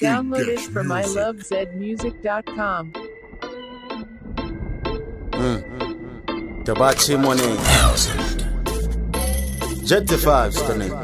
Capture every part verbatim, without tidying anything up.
Download it from I love zed music dot com. Mm. Tabachi money. Jet the fives the name.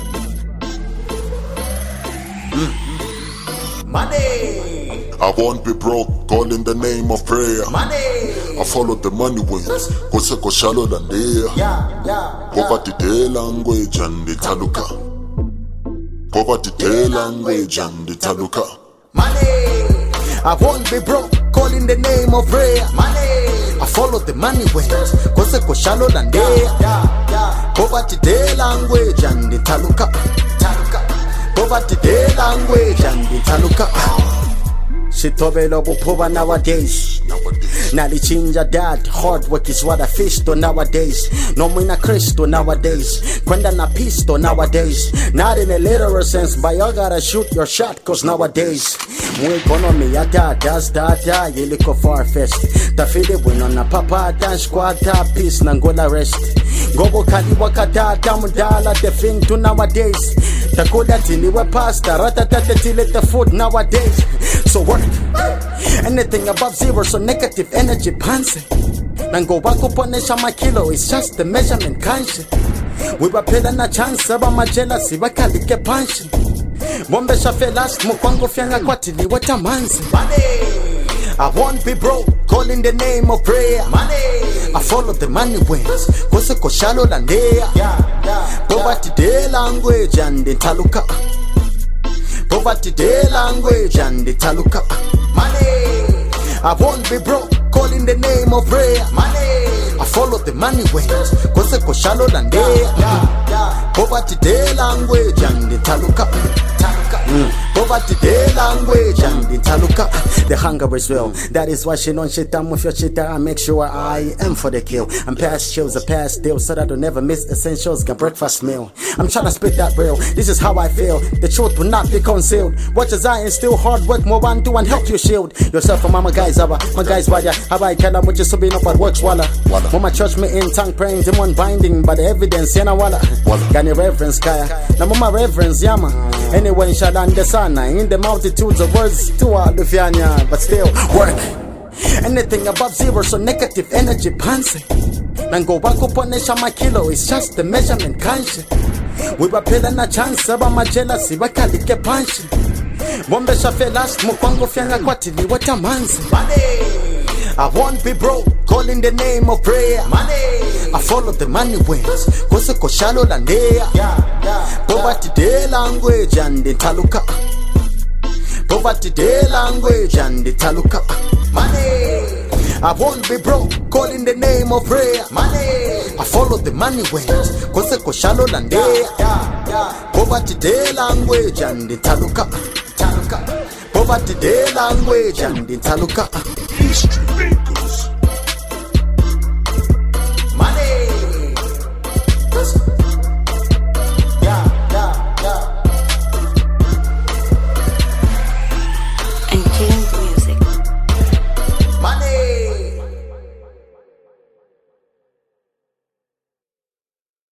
Mm. Money. I won't be broke, call in the name of prayer. Money. I follow the money wins. Kose ko shallow than there. Yeah, yeah. Poverty day language and the taluka. Poverty day language and the taluka. Money. I won't be broke, call in the name of prayer. Money. I follow the money ways, cause ko shallow than there. Poverty day language and the taluka. Poverty day language and the taluka. Sitobelo bupoba nowadays. Nalichinja dad, hard work is what I feast on nowadays. No mina Cristo nowadays. Kwenda na pisto nowadays. Not in a literal sense, but you gotta shoot your shot, cause nowadays mu economy ya dadas dada yeliko far-fetched. Tafide bueno na papa dan squata peace na ngola rest. Gobo kali wakadada mudala the thing to nowadays. Takoda tini we pasta ratatata tile the food nowadays. So work anything above zero, so negative energy panse. Nango wako ponesha makilo, it's just the measurement conscious. We were pela na chance aba majealousy wakalike punch. Bombe shafelas mukwango fyanga kwatili watamanzi. I won't be broke, call in the name of prayer. Money. I follow the money wins, kose ko shallow landea. Poverty day language and the taluka. Poverty day language and the taluka. Money. I won't be broke, call in the name of prayer. Money. I follow the money ways, cause ko shallow than there. Poverty day language and the taluka. Mm. Poverty day language and the taluka. The hunger is real, that is why she don't shit. I'm with your shit. I make sure I am for the kill. I'm past chills, a past deal, so that I don't never miss essentials. Got breakfast meal. I'm trying to spit that real. This is how I feel. The truth will not be concealed. Watch as I instill hard work, more one do and help you shield yourself from my guys. Our my guys, why how I tell them what you so be no but works walla. When my church me in tongue praying, demon binding, but the evidence yana walla. Got any reverence, kaya. Now my reverence, yama. Anyway, shall understand in the multitudes of words to all the fianya, but still work. Anything above zero, so negative energy panse. Nango wako ponesha makilo, it's just the measurement conscious. We were pela na chance aba majealousy wakalike punch. Bombe shafelas mukwango fyanga kwatili watamanzi. I won't be broke, call in the name of prayer. Money. I follow the money wins, kose ko shallow landea. Poverty day language and the taluka. Poverty day language and the taluka. Money. I won't be broke, call in the name of prayer. Money. I follow the money wins, kose ko shallow landea. Poverty day language and the taluka. Poverty day language and the taluka. History.